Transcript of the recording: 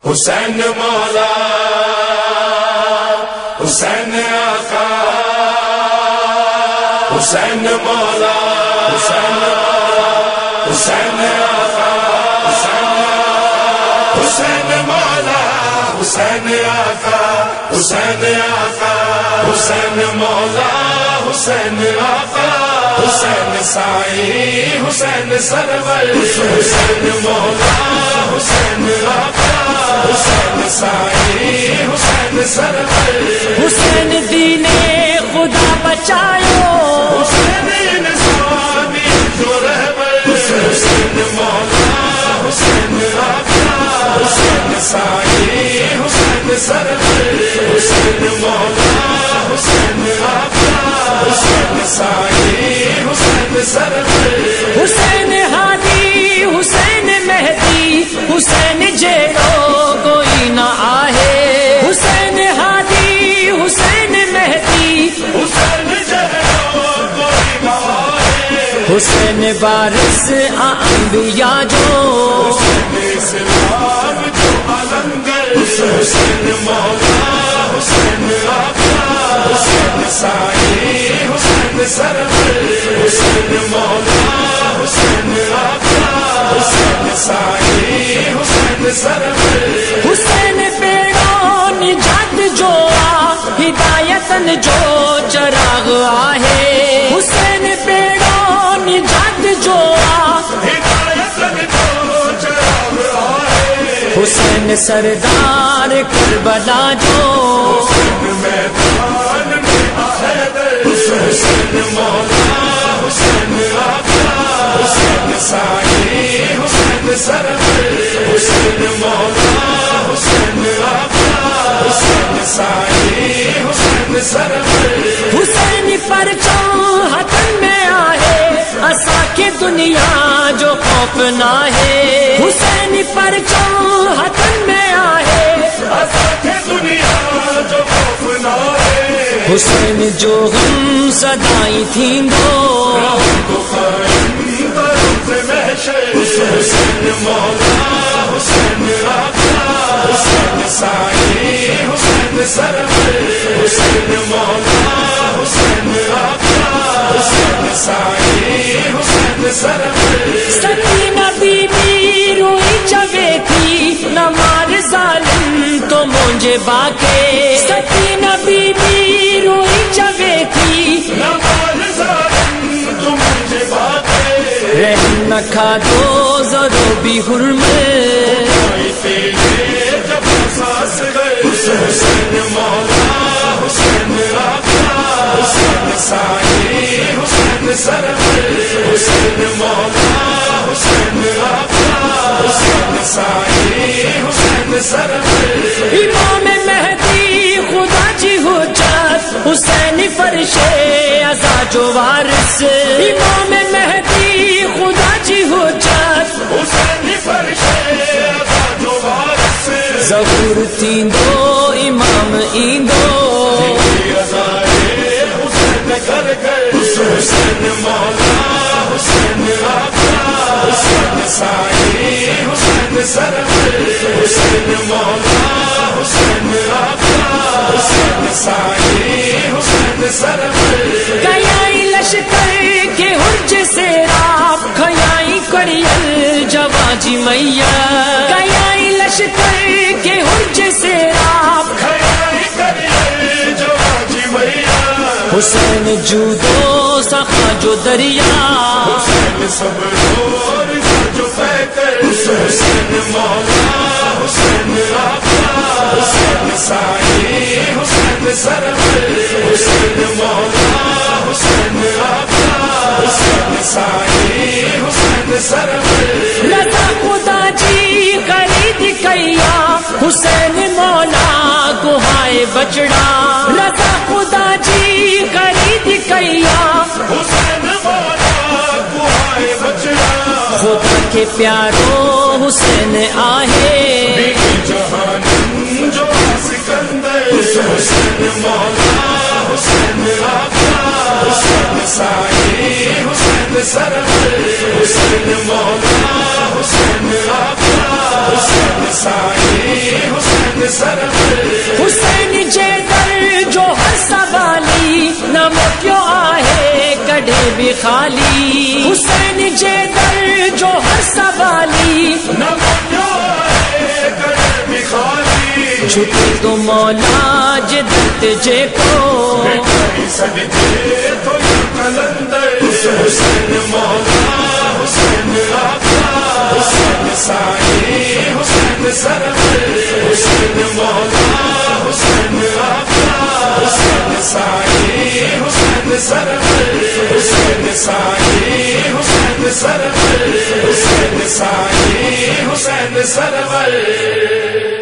حسین مولا حسین آقا حسین مولا حسین آقا حسین مولا حسین آقا حسین آقا حسین مولا حسین آقا حسین سائی حسین سرور حسین مولا حسین آقا حسین سائی حسین سرور حسین دین خدا بچاؤ حسین انسانی جو رہبر حسین مولا حسین آقا حسین سائی حسین سرور حسین مولا حسین آقا حسین سائی حسین سرور حسین ہادی حسین مہدی حسین جیڑو کوئی نہ آہے حسین ہادی حسین مہدی حسین جیڑو کوئی نہ آہے حسین وارث انبیاء جو حسین اسلام جو علمگر حسین مولا حسین آقا حسین سائی حسین سرور حسین مولا حسین آقا حسین سائی حسین سرور حسین پیڑوں نجات جو ہدایتن جو چراغ آہے حسین پیڑوں نجات جو ہدایتن جو چراغ آئے حسین سردار کربلا جو حسین میدان میں حیدر حسین مولا حسین آقا حسین سائی حسین سرور حسین مولا حسین آقا حسین سائی حسین سرور حسین پر چاہتن میں آئے اسا کے دنیا جو خوف نہ ہے حسین پر چاہتن میں آئے اساکے دنیا جو خوف نہ ہے حسین جو غم صدائی تھیں دو کو قائم کروں سے محشر حسین مولا حسین آقا حسین سائی حسین سرور حسین مولا حسین آقا حسین سائی حسین سرور سکینہ بی بی روئی چوے تھی نہ مار ظالم تو مجھے باکے سکینہ بی بی روئی چوے تھی نمال ظالم تم مجھے باتیں رحم نہ کھا دو ذرو بھی حرم کوئی تیرے جب ساس گئے حسین مولا حسین آقا حسین سائی حسین سرور حسین مولا حسین آقا حسین سائی حسین سرور امام مہدی خدا جی حجت حسین فرش ازا جو وارث امام مہدی خدا جی حجت حسین فرش عطا جو وارث ظہور تیندو امام ایندو حسین گھر گئے حسین مولا حسین آقا حسین سائی حسین سرور حسین مولا حسین آقا حسین سائی حسین سرور گیائی لشکر کے حرج سے راب کھیائی کڑیل جواجی میاں گیائی لشکر کے حرج سے راب خیائی کریے جو آجی میاں حسین جودو سخا جو دریا حسین صبر اور جو پیکر حسین مولا حسین آقا حسین سائی حسین سرور حسین مولا حسین آقا حسین سائی حسین سرور رضا خدا جی خرید کیا حسین مولا گہائے بچڑا رضا خدا جی خرید کیا حسین مولا کوہائے بچڑا خدا کے پیاروں حسین آہے جہان جو سکندر حسین مولا حسین آقا حسین سائی حسین سرور حسین مولا حسین آقا حسین سائی سرور حسین جیدر جو ہر سوالی نہ موتیو آہے کڈے بھی خالی حسین جیدر جو ہر سوالی نہ موتیو آئے کڑے بھی خالی چھٹی تو مولا جدت جے کو بیٹھائی سجدے تو یا قلندر حسین مولا حسین آقا حسین سائی حسین سرور حسین مولا حسین آقا حسین سائی حسین سرور حسین سائی حسین سرور حسین سائی حسین سرور